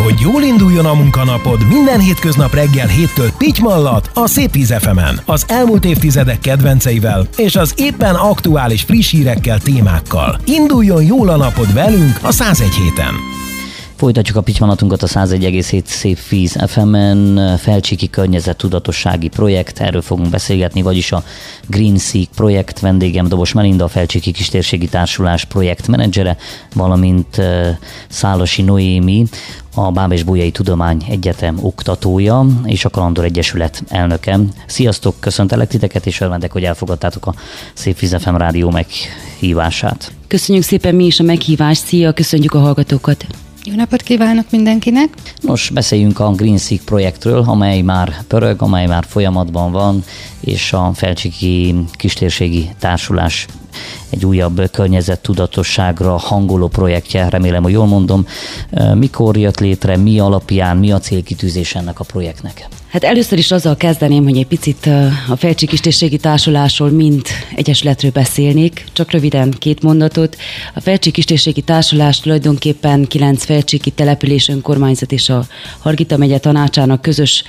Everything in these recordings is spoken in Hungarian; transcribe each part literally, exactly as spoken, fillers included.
Hogy jól induljon a munkanapod, minden hétköznap reggel héttől Pitymallat a Szép Víz ef emen, az elmúlt évtizedek kedvenceivel és az éppen aktuális friss hírekkel, témákkal. Induljon jól a napod velünk a száz egy héten. Folytatjuk a Pitymallatunkat a száz egy egész hét Szép Víz ef emen. Felcsiki környezettudatossági projekt, erről fogunk beszélgetni, vagyis a Green Seek projekt. Vendégem Dobos Melinda, a Felcsiki Kistérségi Társulás projektmenedzsere, valamint Szálasi Noémi, a Báb és Bolyai Tudományegyetem oktatója és a Kalandor Egyesület elnöke. Sziasztok, köszöntelek titeket, és örvendek, hogy elfogadtátok a Szép Víz ef em rádió meghívását. Köszönjük szépen mi is a meghívást, szia, köszönjük a hallgatókat. Jó napot kívánok mindenkinek! Nos, beszéljünk a Green Seek projektről, amely már pörög, amely már folyamatban van, és a Felcsiki Kistérségi Társulás egy újabb környezettudatosságra hangoló projektje, remélem, hogy jól mondom. Mikor jött létre, mi alapján, mi a célkitűzés ennek a projektnek? Hát először is azzal kezdeném, hogy egy picit a Felcsiki Kistérségi Társulásról, mint egyesületről beszélnék, csak röviden két mondatot. A Felcsiki Kistérségi Társulás tulajdonképpen kilenc felcsiki település önkormányzat és a Hargita megye tanácsának közös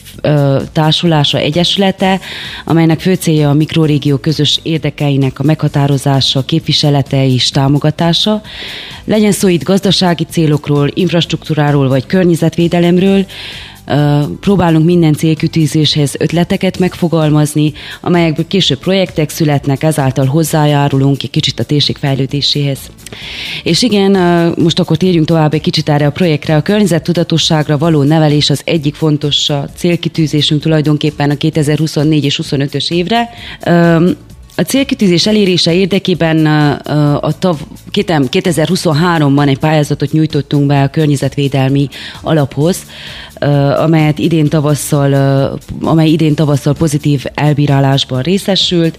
társulása, egyesülete, amelynek fő célja a mikrorégió közös érdekeinek a meghatározása, képviselete és támogatása. Legyen szó itt gazdasági célokról, infrastruktúráról vagy környezetvédelemről, próbálunk minden célkitűzéshez ötleteket megfogalmazni, amelyekből később projektek születnek, ezáltal hozzájárulunk egy kicsit a térség fejlődéséhez. És igen, most akkor térjünk tovább egy kicsit erre a projektre. A környezettudatosságra való nevelés az egyik fontos célkitűzésünk tulajdonképpen a kétezer-huszonnégy és huszonötös évre. A célkitűzés elérése érdekében a tav, kétezer-huszonháromban egy pályázatot nyújtottunk be a környezetvédelmi alaphoz, amelyet idén tavasszal, amely idén tavasszal pozitív elbírálásban részesült.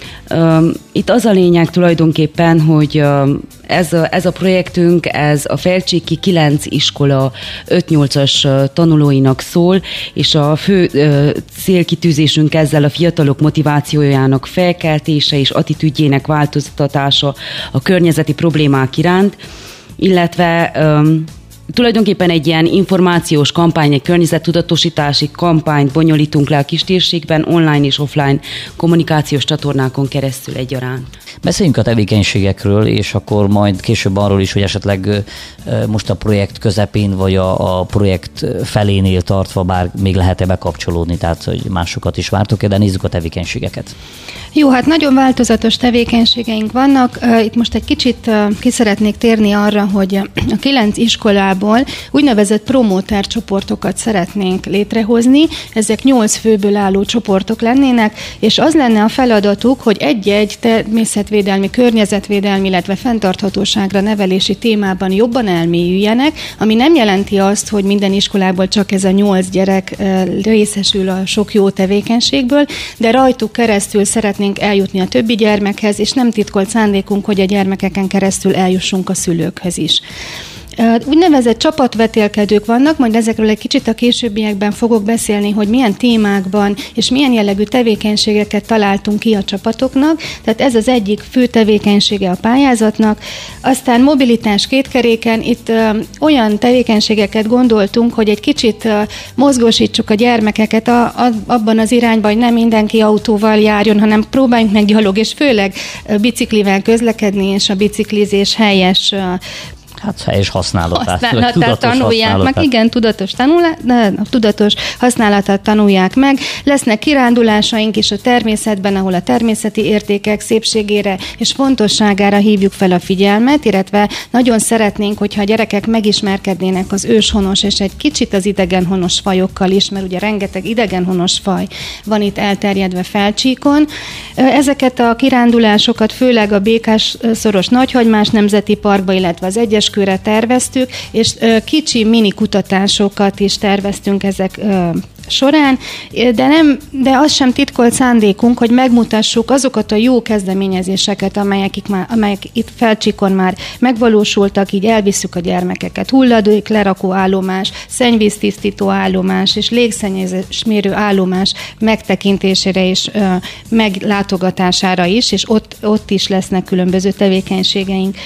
Itt az a lényeg tulajdonképpen, hogy ez a, ez a projektünk, ez a felcsiki kilenc iskola öt-nyolcas tanulóinak szól, és a fő célkitűzésünk ezzel a fiatalok motivációjának felkeltése és attitűdjének változtatása a környezeti problémák iránt, illetve tulajdonképpen egy ilyen információs kampány, egy környezettudatosítási kampányt bonyolítunk le a kistérségben, online és offline kommunikációs csatornákon keresztül egyaránt. Beszéljünk a tevékenységekről, és akkor majd később arról is, hogy esetleg most a projekt közepén, vagy a, a projekt felénél tartva, bár még lehet-e bekapcsolódni, tehát hogy másokat is vártok, de nézzük a tevékenységeket. Jó, hát nagyon változatos tevékenységeink vannak. Itt most egy kicsit ki szeretnék térni arra, hogy a kilenc iskolából úgynevezett promóter csoportokat szeretnénk létrehozni. Ezek nyolc főből álló csoportok lennének, és az lenne a feladatuk, hogy egy-egy természetvédelmi, környezetvédelmi, illetve fenntarthatóságra nevelési témában jobban elmélyüljenek, ami nem jelenti azt, hogy minden iskolából csak ez a nyolc gyerek részesül a sok jó tevékenységből, de rajtuk keresztül szeretnénk eljutni a többi gyermekhez, és nem titkolt szándékunk, hogy a gyermekeken keresztül eljussunk a szülőkhöz is. Úgynevezett csapatvetélkedők vannak, majd ezekről egy kicsit a későbbiekben fogok beszélni, hogy milyen témákban és milyen jellegű tevékenységeket találtunk ki a csapatoknak, tehát ez az egyik fő tevékenysége a pályázatnak. Aztán mobilitás kétkeréken, itt ö, olyan tevékenységeket gondoltunk, hogy egy kicsit ö, mozgósítsuk a gyermekeket a, a, abban az irányban, hogy nem mindenki autóval járjon, hanem próbáljunk meg gyalog, és főleg ö, biciklivel közlekedni, és a biciklizés helyes ö, Hát helyes használatát. Használatát tanulják használatát. meg, igen, tudatos, tanulá, de, tudatos használatát tanulják meg. Lesznek kirándulásaink is a természetben, ahol a természeti értékek szépségére és fontosságára hívjuk fel a figyelmet, illetve nagyon szeretnénk, hogyha a gyerekek megismerkednének az őshonos és egy kicsit az idegenhonos fajokkal is, mert ugye rengeteg idegenhonos faj van itt elterjedve Felcsíkon. Ezeket a kirándulásokat főleg a Békás-szoros Nagyhagymás Nemzeti Parkba, illetve az Egyes Körre terveztük, és kicsi mini kutatásokat is terveztünk ezek során, de, nem, de az sem titkolt szándékunk, hogy megmutassuk azokat a jó kezdeményezéseket, amelyek, már, amelyek itt Felcsíkon már megvalósultak, így elvisszük a gyermekeket. Hulladék lerakó állomás, szennyvíztisztító állomás és légszennyezés mérő állomás megtekintésére és ö, meglátogatására is, és ott, ott is lesznek különböző tevékenységeink.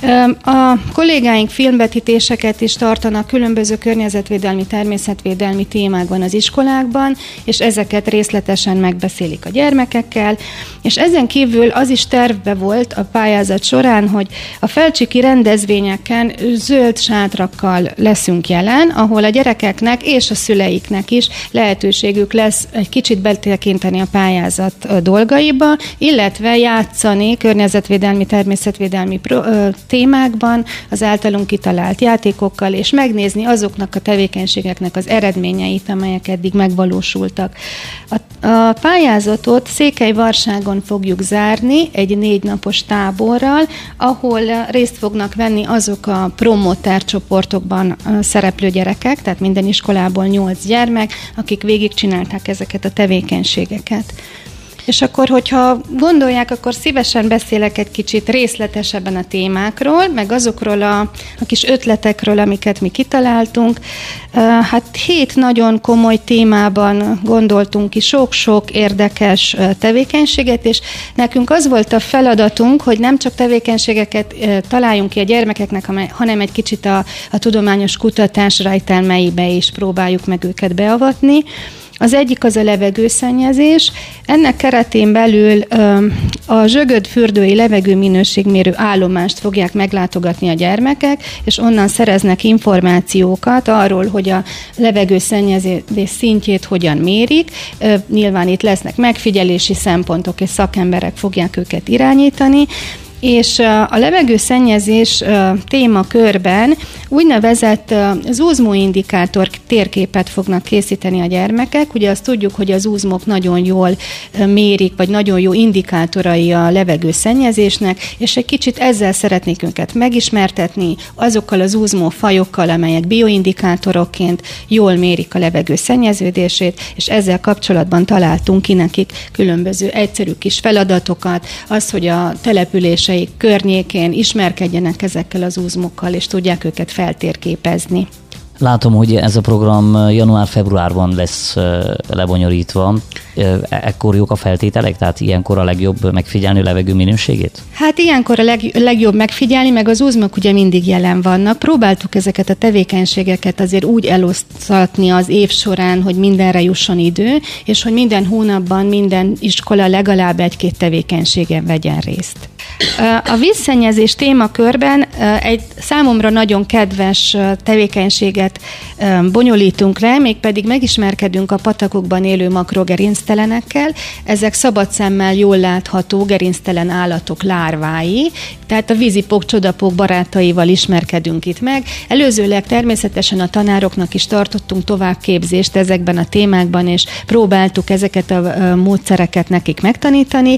A kollégáink filmvetítéseket is tartanak különböző környezetvédelmi, természetvédelmi témákban az iskolákban, és ezeket részletesen megbeszélik a gyermekekkel, és ezen kívül az is tervbe volt a pályázat során, hogy a felcsiki rendezvényeken zöld sátrakkal leszünk jelen, ahol a gyerekeknek és a szüleiknek is lehetőségük lesz egy kicsit betekinteni a pályázat dolgaiba, illetve játszani környezetvédelmi, természetvédelmi pro- témákban az általunk kitalált játékokkal, és megnézni azoknak a tevékenységeknek az eredményeit, amelyek eddig megvalósultak. A, a pályázatot Székelyvarságon fogjuk zárni egy négy napos táborral, ahol részt fognak venni azok a promoter csoportokban szereplő gyerekek, tehát minden iskolából nyolc gyermek, akik végigcsinálták ezeket a tevékenységeket. És akkor, hogyha gondolják, akkor szívesen beszélek egy kicsit részletesebben a témákról, meg azokról a, a kis ötletekről, amiket mi kitaláltunk. Hát hét nagyon komoly témában gondoltunk ki sok-sok érdekes tevékenységet, és nekünk az volt a feladatunk, hogy nem csak tevékenységeket találjunk ki a gyermekeknek, hanem egy kicsit a, a tudományos kutatás rejtelmeibe is próbáljuk meg őket beavatni. Az egyik az a levegőszennyezés. Ennek keretén belül a Zsögöd-fürdői levegőminőségmérő állomást fogják meglátogatni a gyermekek, és onnan szereznek információkat arról, hogy a levegőszennyezés szintjét hogyan mérik. Nyilván itt lesznek megfigyelési szempontok, és szakemberek fogják őket irányítani. És a levegőszennyezés témakörben úgynevezett zúzmóindikátor térképet fognak készíteni a gyermekek. Ugye azt tudjuk, hogy az zúzmok nagyon jól mérik, vagy nagyon jó indikátorai a levegőszennyezésnek, és egy kicsit ezzel szeretnék őket megismertetni, azokkal az zúzmó fajokkal, amelyek bioindikátorokként jól mérik a levegőszennyeződését, és ezzel kapcsolatban találtunk ki nekik különböző egyszerű kis feladatokat, az, hogy a település környékén ismerkedjenek ezekkel az zúzmokkal, és tudják őket feltérképezni. Látom, hogy ez a program január-februárban lesz lebonyolítva. Ekkor jók a feltételek? Tehát ilyenkor a legjobb megfigyelni a levegő minőségét? Hát ilyenkor a leg, legjobb megfigyelni, meg az zúzmok ugye mindig jelen vannak. Próbáltuk ezeket a tevékenységeket azért úgy elosztatni az év során, hogy mindenre jusson idő, és hogy minden hónapban minden iskola legalább egy-két tevékenységen vegyen részt. A vízszennyezés témakörben egy számomra nagyon kedves tevékenységet bonyolítunk le, mégpedig megismerkedünk a patakokban élő makrogerinctelenekkel. Ezek szabad szemmel jól látható gerinctelen állatok lárvái, tehát a vízipók, csodapók barátaival ismerkedünk itt meg. Előzőleg természetesen a tanároknak is tartottunk továbbképzést ezekben a témákban, és próbáltuk ezeket a módszereket nekik megtanítani.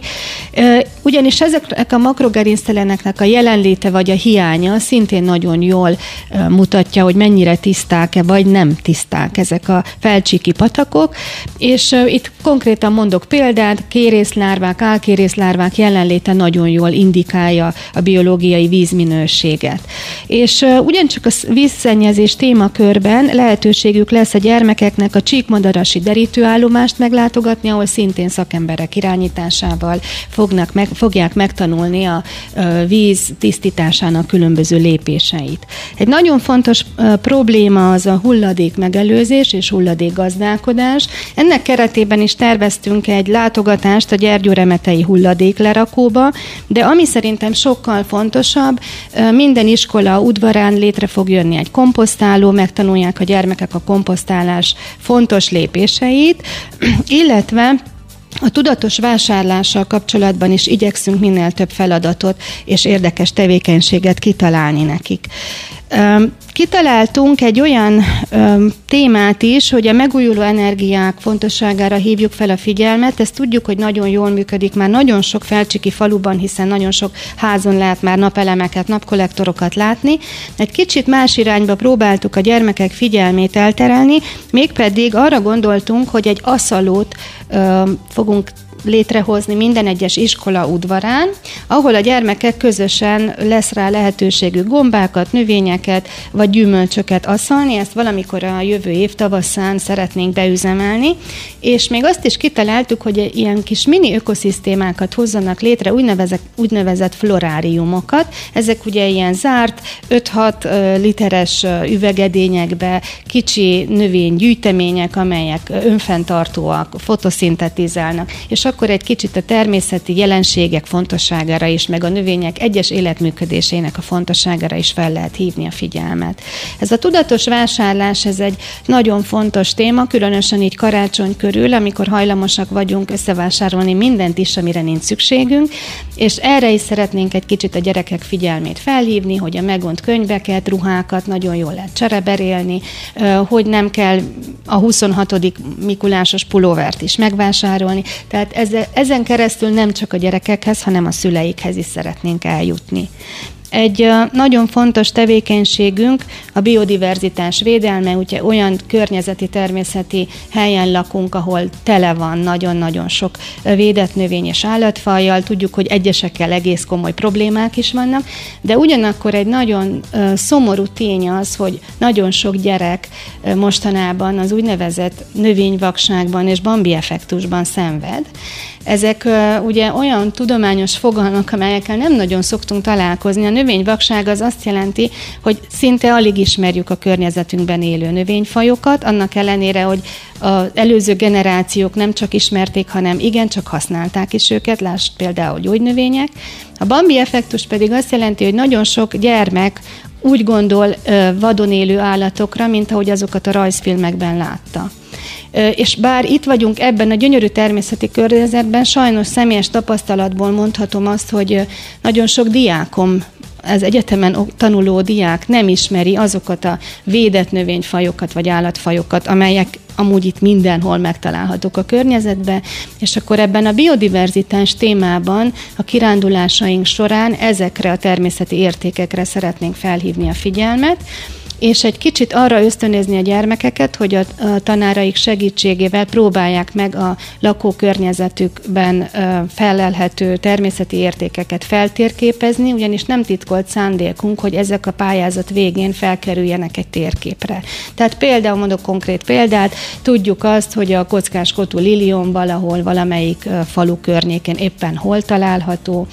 Ugyanis ezek a makrogerincteleneknek a jelenléte vagy a hiánya szintén nagyon jól mutatja, hogy mennyire tiszták-e vagy nem tiszták ezek a felcsíki patakok, és itt konkrétan mondok példát, kérészlárvák, álkérészlárvák jelenléte nagyon jól indikálja a biológiai vízminőséget. És ugyancsak a vízszennyezés témakörben lehetőségük lesz a gyermekeknek a csíkmadarasi derítőállomást meglátogatni, ahol szintén szakemberek irányításával fognak meg, fogják megtanulni a víz tisztításának különböző lépéseit. Egy nagyon fontos probléma az a hulladék megelőzés és hulladék gazdálkodás. Ennek keretében is terveztünk egy látogatást a Gyergyóremetei hulladéklerakóba, de ami szerintem sokkal fontosabb, minden iskola udvarán létre fog jönni egy komposztáló, megtanulják a gyermekek a komposztálás fontos lépéseit, illetve a tudatos vásárlással kapcsolatban is igyekszünk minél több feladatot és érdekes tevékenységet kitalálni nekik. Kitaláltunk egy olyan ö, témát is, hogy a megújuló energiák fontosságára hívjuk fel a figyelmet. Ezt tudjuk, hogy nagyon jól működik már nagyon sok felcsiki faluban, hiszen nagyon sok házon lehet már napelemeket, napkollektorokat látni. Egy kicsit más irányba próbáltuk a gyermekek figyelmét elterelni, mégpedig arra gondoltunk, hogy egy aszalót ö, fogunk létrehozni minden egyes iskola udvarán, ahol a gyermekek közösen lesz rá lehetőségük gombákat, növényeket vagy gyümölcsöket asszalni. Ezt valamikor a jövő év tavaszán szeretnénk beüzemelni, és még azt is kitaláltuk, hogy ilyen kis mini ökoszisztémákat hozzanak létre, úgynevezett, úgynevezett floráriumokat. Ezek ugye ilyen zárt, öt-hat literes üvegedényekbe kicsi növénygyűjtemények, amelyek önfenntartóak, fotoszintetizálnak, és akkor egy kicsit a természeti jelenségek fontosságára is, meg a növények egyes életműködésének a fontosságára is fel lehet hívni a figyelmet. Ez a tudatos vásárlás, ez egy nagyon fontos téma, különösen így karácsony körül, amikor hajlamosak vagyunk összevásárolni mindent is, amire nincs szükségünk, és erre is szeretnénk egy kicsit a gyerekek figyelmét felhívni, hogy a megont könyveket, ruhákat nagyon jól lehet csereberélni, hogy nem kell a huszonhatodik mikulásos pulóvert is megvásárolni. Tehát ezen keresztül nem csak a gyerekekhez, hanem a szüleikhez is szeretnénk eljutni. Egy nagyon fontos tevékenységünk a biodiverzitás védelme, ugye olyan környezeti, természeti helyen lakunk, ahol tele van nagyon-nagyon sok védett növény és állatfajjal. Tudjuk, hogy egyesekkel egész komoly problémák is vannak, de ugyanakkor egy nagyon szomorú tény az, hogy nagyon sok gyerek mostanában az úgynevezett növényvakságban és Bambi-effektusban szenved. Ezek uh, ugye olyan tudományos fogalmak, amelyekkel nem nagyon szoktunk találkozni. A növényvakság az azt jelenti, hogy szinte alig ismerjük a környezetünkben élő növényfajokat, annak ellenére, hogy az előző generációk nem csak ismerték, hanem igencsak használták is őket, lásd például gyógynövények. A Bambi-effektus pedig azt jelenti, hogy nagyon sok gyermek úgy gondol uh, vadon élő állatokra, mint ahogy azokat a rajzfilmekben látta. És bár itt vagyunk ebben a gyönyörű természeti környezetben, sajnos személyes tapasztalatból mondhatom azt, hogy nagyon sok diákom, az egyetemen tanuló diák nem ismeri azokat a védett növényfajokat vagy állatfajokat, amelyek amúgy itt mindenhol megtalálhatók a környezetben, és akkor ebben a biodiverzitás témában a kirándulásaink során ezekre a természeti értékekre szeretnénk felhívni a figyelmet, és egy kicsit arra ösztönözni a gyermekeket, hogy a, a tanáraik segítségével próbálják meg a lakókörnyezetükben felelhető természeti értékeket feltérképezni, ugyanis nem titkolt szándékunk, hogy ezek a pályázat végén felkerüljenek egy térképre. Tehát például, mondok konkrét példát, tudjuk azt, hogy a kockáskotú liliom valahol valamelyik falu környékén éppen hol található,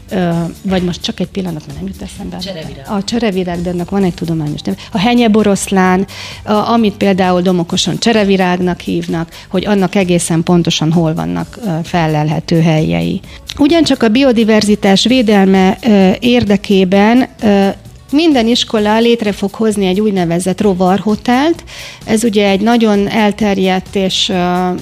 vagy most csak egy pillanat, mert nem jut eszembe. Cserevirág. A cserevirág, de ennek van egy tudományos neve. A henyeboroszlán, amit például domokosan cserevirágnak hívnak, hogy annak egészen pontosan hol vannak fellelhető helyei. Ugyancsak a biodiverzitás védelme érdekében minden iskola létre fog hozni egy úgynevezett rovarhotelt. Ez ugye egy nagyon elterjedt és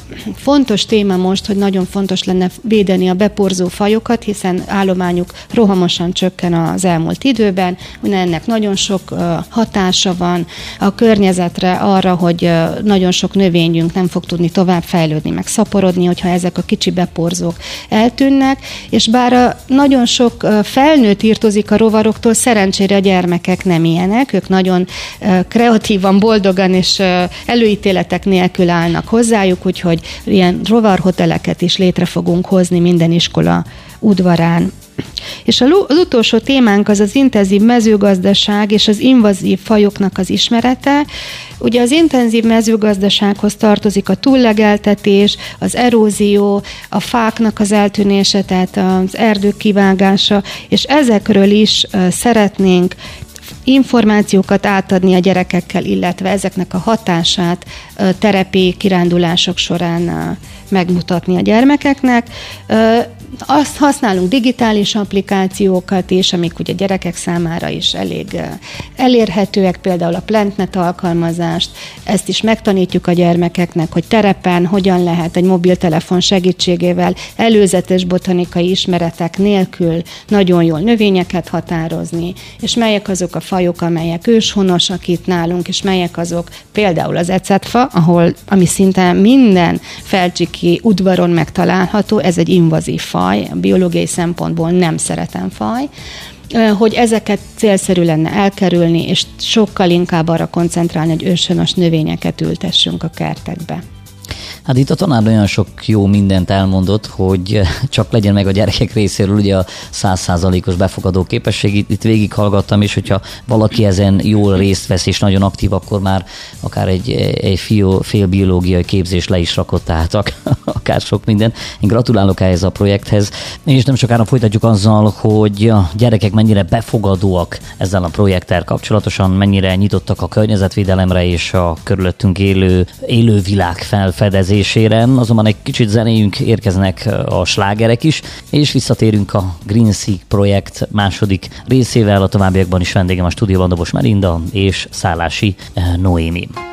fontos téma most, hogy nagyon fontos lenne védeni a beporzó fajokat, hiszen állományuk rohamosan csökken az elmúlt időben. Ugye ennek nagyon sok hatása van a környezetre arra, hogy nagyon sok növényünk nem fog tudni tovább fejlődni, meg szaporodni, hogyha ezek a kicsi beporzók eltűnnek. És bár nagyon sok felnőtt irtozik a rovaroktól, szerencsére a gyermekek nem ilyenek, ők nagyon kreatívan, boldogan és előítéletek nélkül állnak hozzájuk, úgyhogy ilyen rovarhoteleket is létre fogunk hozni minden iskola udvarán. És az utolsó témánk az az intenzív mezőgazdaság és az invazív fajoknak az ismerete. Ugye az intenzív mezőgazdasághoz tartozik a túllegeltetés, az erózió, a fáknak az eltűnése, tehát az erdők kivágása, és ezekről is szeretnénk információkat átadni a gyerekekkel, illetve ezeknek a hatását terepi kirándulások során megmutatni a gyermekeknek. Azt használunk digitális applikációkat is, amik ugye gyerekek számára is elég elérhetőek, például a PlantNet alkalmazást. Ezt is megtanítjuk a gyermekeknek, hogy terepen hogyan lehet egy mobiltelefon segítségével előzetes botanikai ismeretek nélkül nagyon jól növényeket határozni, és melyek azok a fajok, amelyek őshonosak itt nálunk, és melyek azok, például az ecetfa, ahol, ami szinte minden felcsiki udvaron megtalálható, ez egy invazív faj, a biológiai szempontból nem szeretem faj, hogy ezeket célszerű lenne elkerülni, és sokkal inkább arra koncentrálni, hogy őshonos növényeket ültessünk a kertekbe. Hát itt a tanár olyan sok jó mindent elmondott, hogy csak legyen meg a gyerekek részéről ugye a száz százalékos befogadó képesség. Itt, itt végighallgattam, és hogyha valaki ezen jól részt vesz és nagyon aktív, akkor már akár egy, egy fió, félbiológiai képzés le is rakott, tehát akár sok minden. Én gratulálok ehhez a projekthez, és nem sokára folytatjuk azzal, hogy a gyerekek mennyire befogadóak ezzel a projekttel kapcsolatosan, mennyire nyitottak a környezetvédelemre és a körülöttünk élő, élő világ felfedezésére. Azonban egy kicsit zenéjünk, érkeznek a slágerek is, és visszatérünk a Green Seek projekt második részével. A továbbiakban is vendégem a stúdióban Dobos Melinda és Szállási Noémi.